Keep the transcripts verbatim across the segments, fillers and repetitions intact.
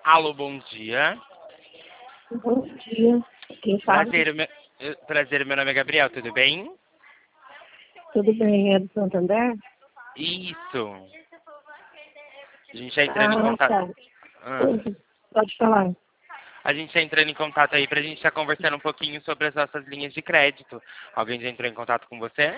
Alô, bom dia. Bom dia. Quem fala? Prazer, meu, eh, prazer, meu nome é Gabriel, tudo bem? Tudo bem? É do Santander? Isso. A gente está entrando em Ah, contato. tá. Ah, Uhum. Pode falar. a gente está entrando em contato aí pra gente estar conversando um pouquinho sobre as nossas linhas de crédito. Alguém já entrou em contato com você?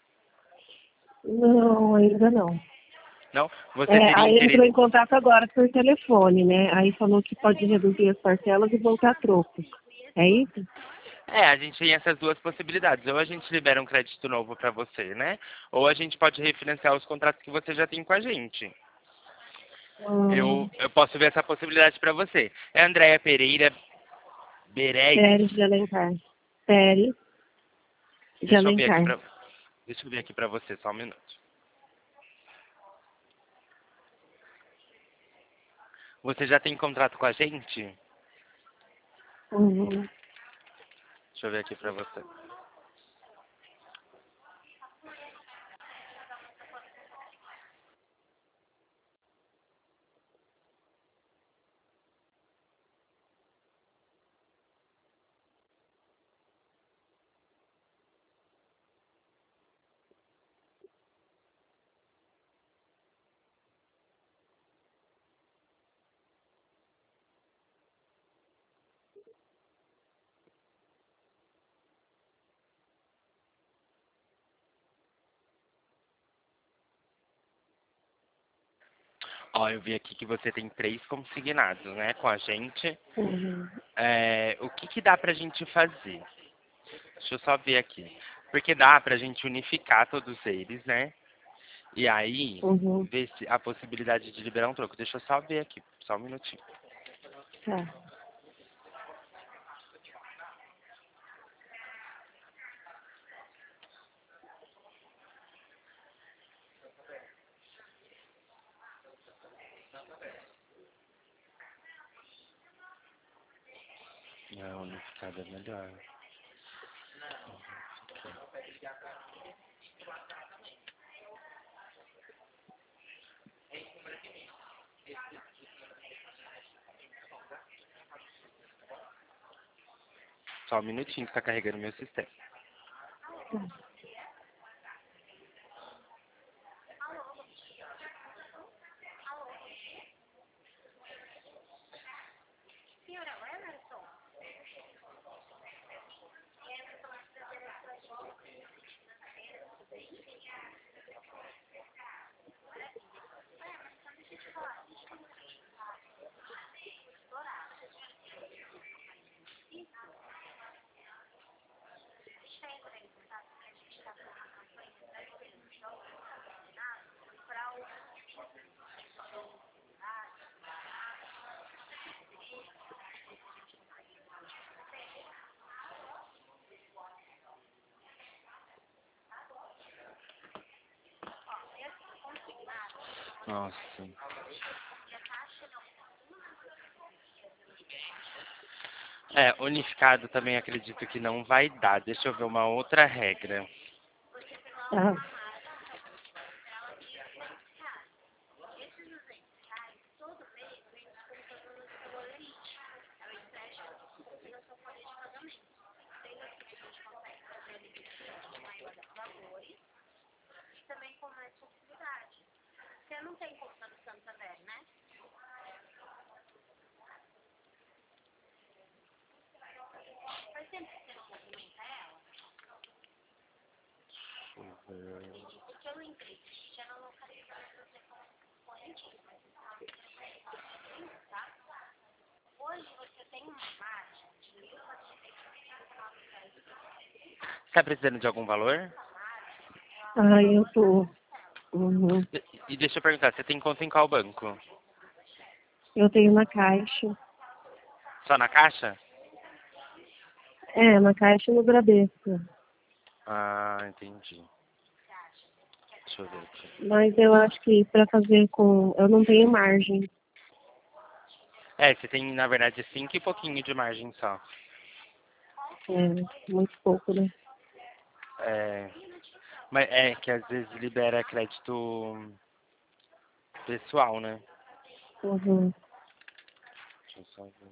Não, ainda não. Não? Você É, teria aí entrou em interesse? contato agora por telefone, né? Aí falou que pode reduzir as parcelas e voltar a troco. É isso? É, a gente tem essas duas possibilidades. Ou a gente libera um crédito novo para você, né? Ou a gente pode refinanciar os contratos que você já tem com a gente. Eu, Hum, eu posso ver essa possibilidade para você. É Andréia Pereira Beregues. Pérez de Alencar. Pérez de Deixa eu ver aqui Alencar. para deixa eu ver aqui para você, só um minuto. Você já tem contrato com a gente? Uhum. Deixa eu ver aqui para você. Ó, eu vi aqui que você tem três consignados, né, com a gente. Uhum. É, o que que dá pra gente fazer? Deixa eu só ver aqui. Porque dá pra gente unificar todos eles, né? E aí, Uhum. ver se a possibilidade de liberar um troco. Deixa eu só ver aqui, só um minutinho. Tá. É, unificado é melhor. Só um minutinho que tá carregando meu sistema. Nossa. É, unificado também acredito que não vai dar. Deixa eu ver uma outra regra. Tá. Tá precisando de algum valor? Ah, eu tô. Uhum. E e deixa eu perguntar, você tem conta em qual banco? Eu tenho uma caixa. Só na Caixa? É, na caixa no Bradesco. Ah, entendi. Deixa eu ver aqui. Mas eu acho que para fazer com. Eu não tenho margem. É, você tem, na verdade, cinco e pouquinho de margem só. É, muito pouco, né? É, mas é que às vezes libera crédito pessoal, né? Uhum. eu só ver.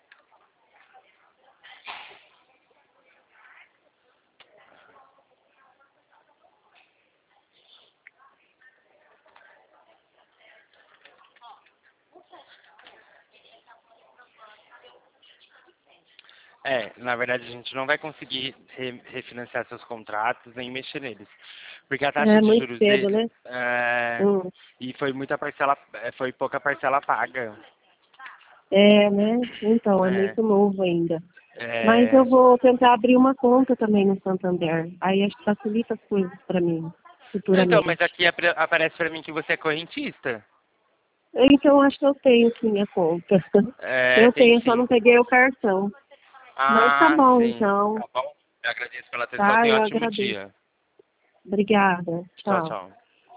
É, na verdade a gente não vai conseguir re- refinanciar seus contratos nem mexer neles. Porque a taxa É de muito juros cedo, dele né? é, Hum. e foi muita parcela, é, foi pouca parcela paga. É, né? Então, é É, muito novo ainda. Mas eu é, vou tentar abrir uma conta também no Santander. Aí acho que facilita as coisas para mim, então, mas futuramente. aqui apre- aparece pra mim que você é correntista. Então, acho que eu tenho sim a conta. É, Eu tem tenho, só sim. não peguei o cartão. Mas tá Ah, bom, sim. então. Tá bom. Eu agradeço pela atenção. Tá, Tenha um eu ótimo agradeço. dia. Obrigada. Tchau, Tchau. tchau.